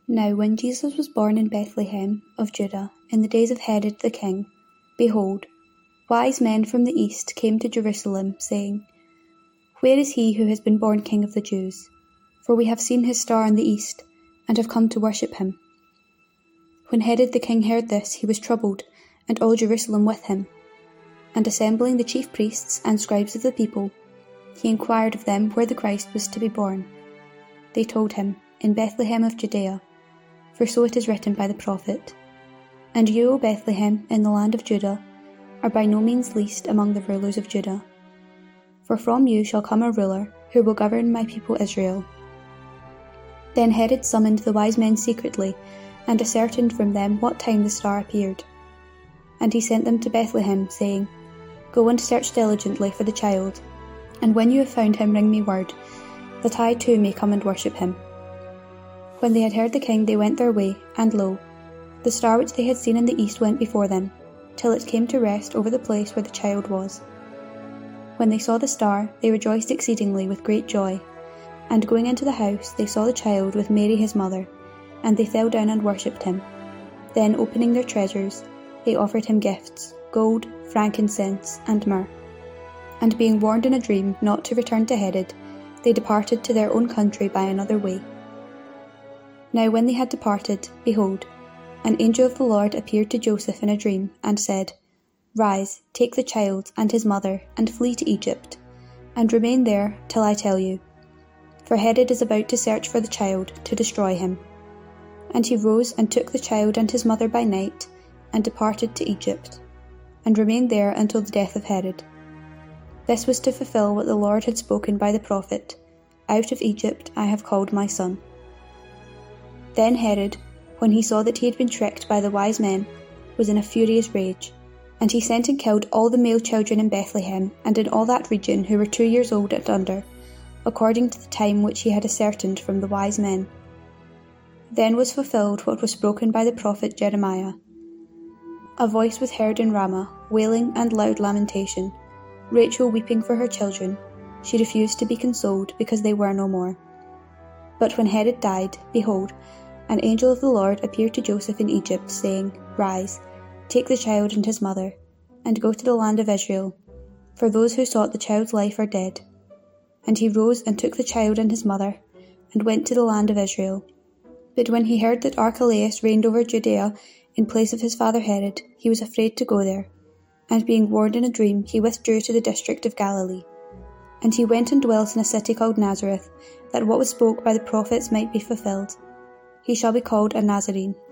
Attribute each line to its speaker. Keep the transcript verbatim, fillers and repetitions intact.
Speaker 1: Now when Jesus was born in Bethlehem of Judah, in the days of Herod the king, behold, wise men from the east came to Jerusalem, saying, Where is he who has been born King of the Jews? For we have seen his star in the east, and have come to worship him. When Herod the king heard this, he was troubled, and all Jerusalem with him. And assembling the chief priests and scribes of the people, he inquired of them where the Christ was to be born. They told him, In Bethlehem of Judea, for so it is written by the prophet, And you, O Bethlehem, in the land of Judah, are by no means least among the rulers of Judah. For from you shall come a ruler, who will govern my people Israel. Then Herod summoned the wise men secretly, and ascertained from them what time the star appeared. And he sent them to Bethlehem, saying, Go and search diligently for the child, and when you have found him bring me word, that I too may come and worship him. When they had heard the king, they went their way, and lo, the star which they had seen in the east went before them, till it came to rest over the place where the child was. When they saw the star, they rejoiced exceedingly with great joy. And going into the house, they saw the child with Mary his mother, and they fell down and worshipped him. Then opening their treasures, they offered him gifts, gold, frankincense, and myrrh. And being warned in a dream not to return to Herod, they departed to their own country by another way. Now when they had departed, behold, an angel of the Lord appeared to Joseph in a dream, and said, Rise, take the child and his mother, and flee to Egypt, and remain there till I tell you. For Herod is about to search for the child, to destroy him. And he rose and took the child and his mother by night, and departed to Egypt, and remained there until the death of Herod. This was to fulfill what the Lord had spoken by the prophet, Out of Egypt I have called my son. Then Herod, when he saw that he had been tricked by the wise men, was in a furious rage, and he sent and killed all the male children in Bethlehem and in all that region who were two years old and under, according to the time which he had ascertained from the wise men. Then was fulfilled what was spoken by the prophet Jeremiah. A voice was heard in Ramah, wailing and loud lamentation, Rachel weeping for her children. She refused to be consoled, because they were no more. But when Herod died, behold, an angel of the Lord appeared to Joseph in Egypt, saying, Rise, take the child and his mother, and go to the land of Israel, for those who sought the child's life are dead. And he rose and took the child and his mother, and went to the land of Israel. But when he heard that Archelaus reigned over Judea in place of his father Herod, he was afraid to go there, and being warned in a dream, he withdrew to the district of Galilee. And he went and dwelt in a city called Nazareth, that what was spoke by the prophets might be fulfilled. He shall be called a Nazarene.